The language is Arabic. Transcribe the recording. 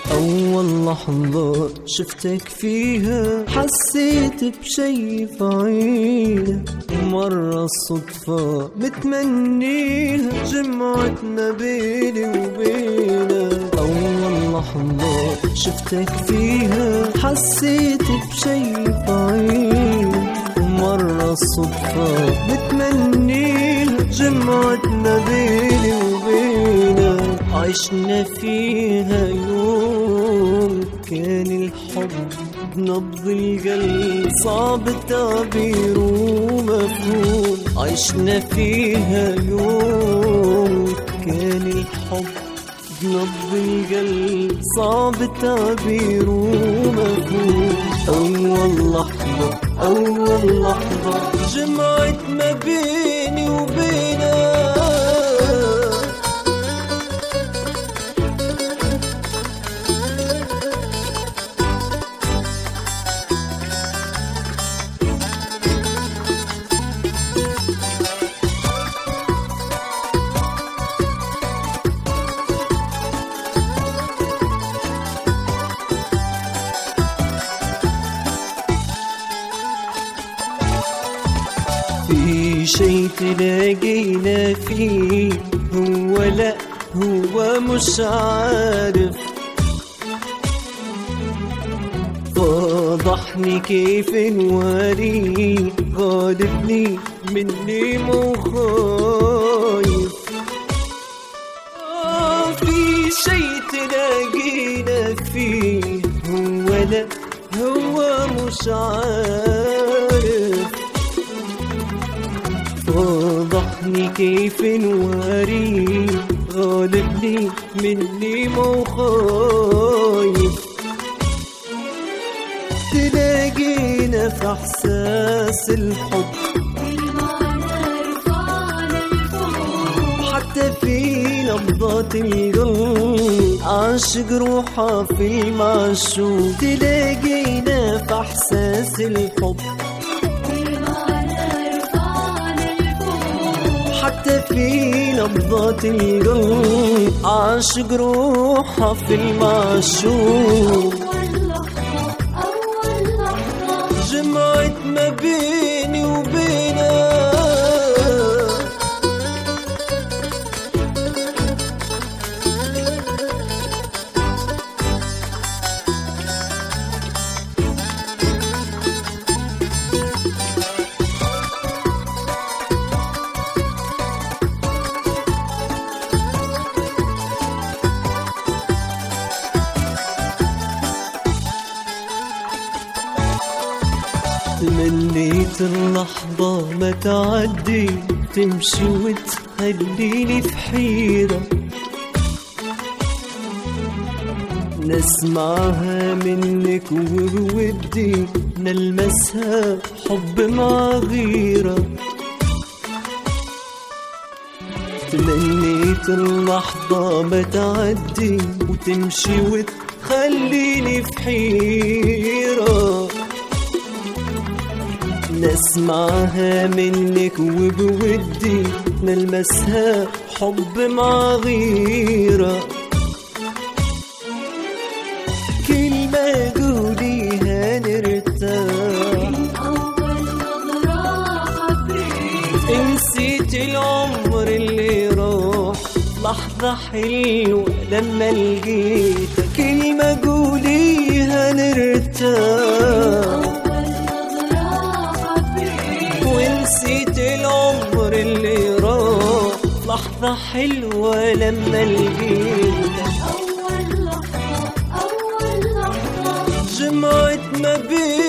أول لحظة شفتك فيها حسيت بشي في عينك، مرة الصدفة متمنيها جمعتنا بيني وبينك. أول لحظة شفتك فيها حسيت بشي في عينك، مرة الصدفة متمنيها جمعتنا بيني وبينك. عشنا فيها يوم كان الحب بنبض القلب صعب التعبير ومفهوم. عشنا فيها يوم كان الحب بنبض القلب صعب التعبير ومفهوم. أول لحظة جمعت ما بيني وبينك. في شي تلاقينا فيه هو لا هو مش عارف، فضحني كيف نواريه غالبني مني مو خايف. في شي تلاقينا فيه هو لا هو مش عارف، فضحني كيف نواريه غالبني مني مو خايف. تلاقينا في احساس الحب حتى في نبضات القلب عاشق روحها في المعشوق. تلاقينا في احساس الحب حتى في نبضات القلب عاشق روحها في المعشوق. جمعت ما بيني وبينك. تمنيت اللحظة ما تعدي تمشي وتخليني في حيرة، نسمعها منك وبودي نلمسها حب مع غيرة. تمنيت اللحظة ما تعدي وتمشي وتخليني في حيرة، نسمعها منك وبودي نلمسها حب مع غيرة. كلمة قوليها نرتاح، نسيت العمر اللي راح لحظة حلوة لما لقيتك. كلمة قوليها نرتاح، ونسيت العمر اللي راح لحظة حلوة لما لقيتك. أول لحظة جمعت ما بين